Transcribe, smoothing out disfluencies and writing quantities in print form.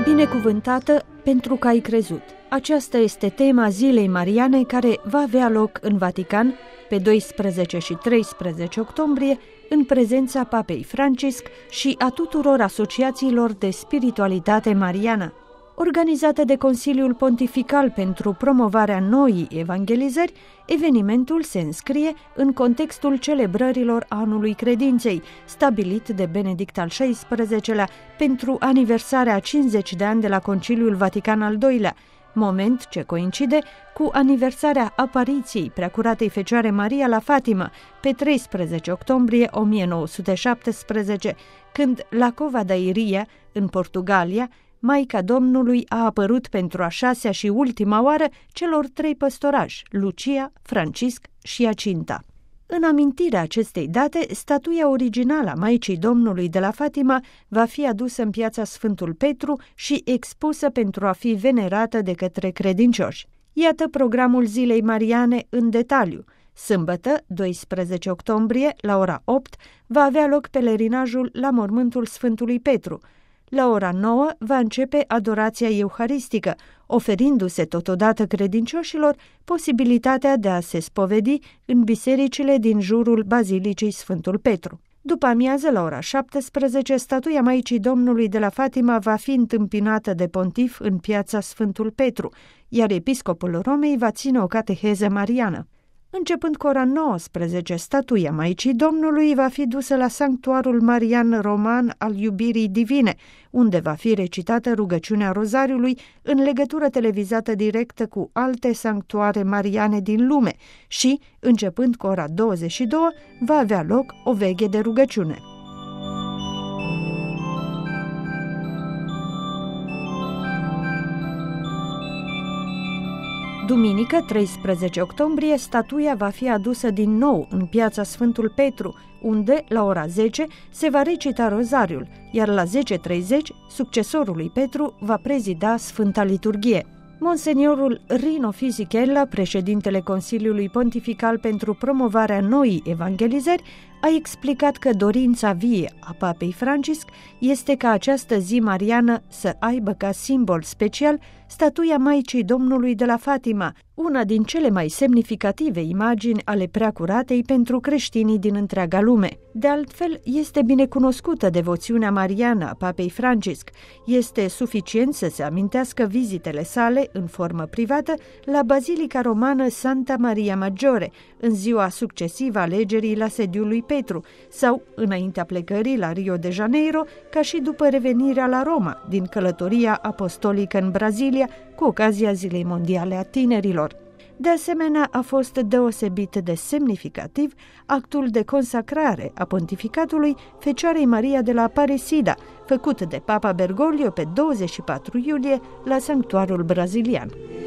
Binecuvântată pentru că ai crezut. Aceasta este tema Zilei Mariane, care va avea loc în Vatican pe 12 și 13 octombrie, în prezența Papei Francisc și a tuturor asociațiilor de spiritualitate mariană. Organizată de Consiliul Pontifical pentru promovarea noii evangelizări, evenimentul se înscrie în contextul celebrărilor Anului Credinței, stabilit de Benedict al XVI-lea pentru aniversarea 50 de ani de la Conciliul Vatican al II-lea, moment ce coincide cu aniversarea apariției Preacuratei Fecioare Maria la Fatima pe 13 octombrie 1917, când la Cova da Iria, în Portugalia, Maica Domnului a apărut pentru a 6-a și ultima oară celor 3 păstorași, Lucia, Francisc și Jacinta. În amintirea acestei date, statuia originală a Maicii Domnului de la Fatima va fi adusă în piața Sfântul Petru și expusă pentru a fi venerată de către credincioși. Iată programul Zilei Mariane în detaliu. Sâmbătă, 12 octombrie, la ora 8, va avea loc pelerinajul la mormântul Sfântului Petru. La ora 9 va începe adorația euharistică, oferindu-se totodată credincioșilor posibilitatea de a se spovedi în bisericile din jurul Bazilicii Sfântul Petru. După amiază, la ora 17, statuia Maicii Domnului de la Fatima va fi întâmpinată de pontif în piața Sfântul Petru, iar episcopul Romei va ține o cateheză mariană. Începând cu ora 19, statuia Maicii Domnului va fi dusă la sanctuarul marian roman al iubirii divine, unde va fi recitată rugăciunea Rozariului în legătură televizată directă cu alte sanctuare mariane din lume și, începând cu ora 22, va avea loc o veghe de rugăciune. Duminică, 13 octombrie, statuia va fi adusă din nou în piața Sfântul Petru, unde, la ora 10, se va recita rozariul, iar la 10:30, succesorul lui Petru va prezida Sfânta Liturghie. Monseniorul Rino Fisichella, președintele Consiliului Pontifical pentru promovarea noii evangelizări, a explicat că dorința vie a Papei Francisc este ca această zi mariană să aibă ca simbol special statuia Maicii Domnului de la Fatima, una din cele mai semnificative imagini ale Preacuratei pentru creștinii din întreaga lume. De altfel, este binecunoscută devoțiunea mariană a Papei Francisc. Este suficient să se amintească vizitele sale, în formă privată, la Bazilica Romană Santa Maria Maggiore, în ziua succesivă a alegerii la sediul lui Petru, sau înaintea plecării la Rio de Janeiro, ca și după revenirea la Roma, din călătoria apostolică în Brazilia, cu ocazia Zilei Mondiale a Tinerilor. De asemenea, a fost deosebit de semnificativ actul de consacrare a pontificatului Fecioarei Maria de la Aparecida, făcut de Papa Bergoglio pe 24 iulie la sanctuarul brazilian.